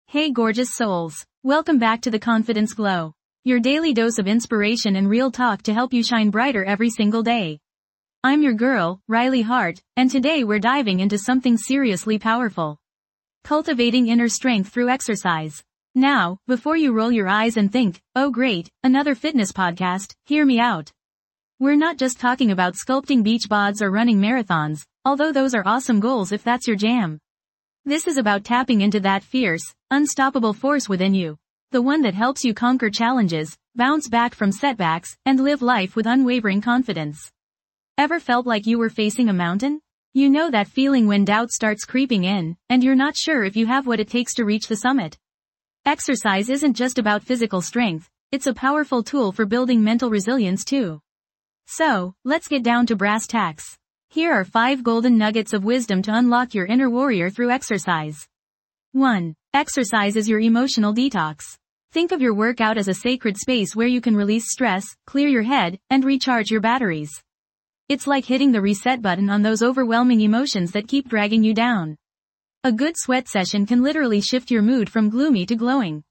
Hey gorgeous souls, welcome back to the Confidence Glow, your daily dose of inspiration and real talk to help you shine brighter every single day. I'm your girl, Riley Hart, and today we're diving into something seriously powerful. Cultivating inner strength through exercise. Now, before you roll your eyes and think, oh great, another fitness podcast, hear me out. We're not just talking about sculpting beach bods or running marathons, although those are awesome goals if that's your jam. This is about tapping into that fierce, unstoppable force within you. The one that helps you conquer challenges, bounce back from setbacks, and live life with unwavering confidence. Ever felt like you were facing a mountain? You know that feeling when doubt starts creeping in, and you're not sure if you have what it takes to reach the summit. Exercise isn't just about physical strength, it's a powerful tool for building mental resilience too. So, let's get down to brass tacks. Here are 5 golden nuggets of wisdom to unlock your inner warrior through exercise. 1. Exercise is your emotional detox. Think of your workout as a sacred space where you can release stress, clear your head, and recharge your batteries. It's like hitting the reset button on those overwhelming emotions that keep dragging you down. A good sweat session can literally shift your mood from gloomy to glowing.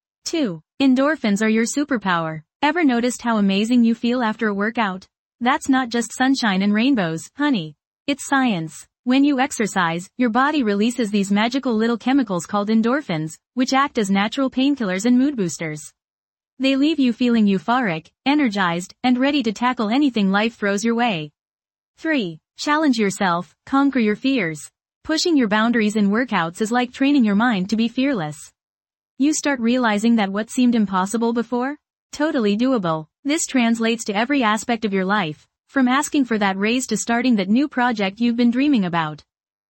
2. Endorphins are your superpower. Ever noticed how amazing you feel after a workout? That's not just sunshine and rainbows, honey. It's science. When you exercise, your body releases these magical little chemicals called endorphins, which act as natural painkillers and mood boosters. They leave you feeling euphoric, energized, and ready to tackle anything life throws your way. 3. Challenge yourself, conquer your fears. Pushing your boundaries in workouts is like training your mind to be fearless. You start realizing that what seemed impossible before? Totally doable. This translates to every aspect of your life, from asking for that raise to starting that new project you've been dreaming about.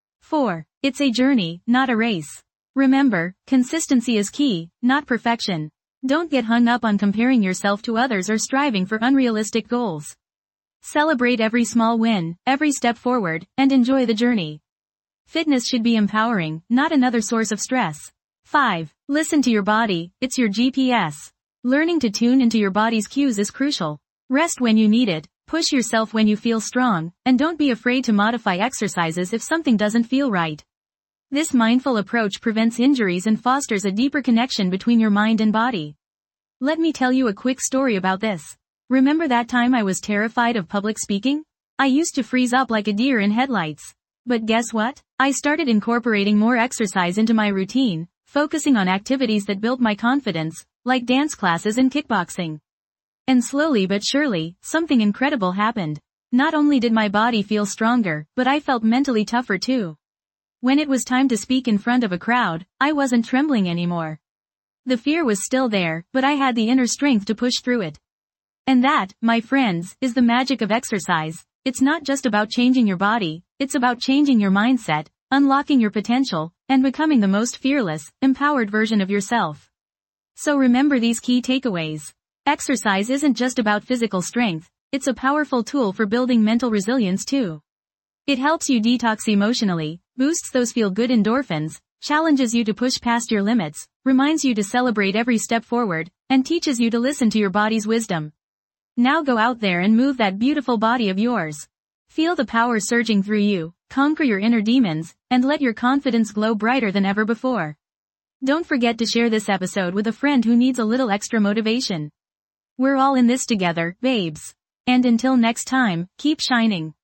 4. It's a journey, not a race. Remember, consistency is key, not perfection. Don't get hung up on comparing yourself to others or striving for unrealistic goals. Celebrate every small win, every step forward, and enjoy the journey. Fitness should be empowering, not another source of stress. 5. Listen to your body, it's your GPS. Learning to tune into your body's cues is crucial. Rest when you need it, push yourself when you feel strong, and don't be afraid to modify exercises if something doesn't feel right. This mindful approach prevents injuries and fosters a deeper connection between your mind and body. Let me tell you a quick story about this. Remember that time I was terrified of public speaking? I used to freeze up like a deer in headlights. But guess what? I started incorporating more exercise into my routine, focusing on activities that built my confidence, like dance classes and kickboxing. And slowly but surely, something incredible happened. Not only did my body feel stronger, but I felt mentally tougher too. When it was time to speak in front of a crowd, I wasn't trembling anymore. The fear was still there, but I had the inner strength to push through it. And that, my friends, is the magic of exercise. It's not just about changing your body, it's about changing your mindset, unlocking your potential, and becoming the most fearless, empowered version of yourself. So remember these key takeaways. Exercise isn't just about physical strength, it's a powerful tool for building mental resilience too. It helps you detox emotionally, boosts those feel-good endorphins, challenges you to push past your limits, reminds you to celebrate every step forward, and teaches you to listen to your body's wisdom. Now go out there and move that beautiful body of yours. Feel the power surging through you, conquer your inner demons, and let your confidence glow brighter than ever before. Don't forget to share this episode with a friend who needs a little extra motivation. We're all in this together, babes. And until next time, keep shining.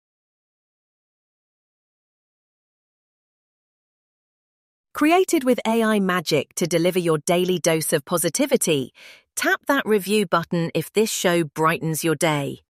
Created with AI magic to deliver your daily dose of positivity, tap that review button if this show brightens your day.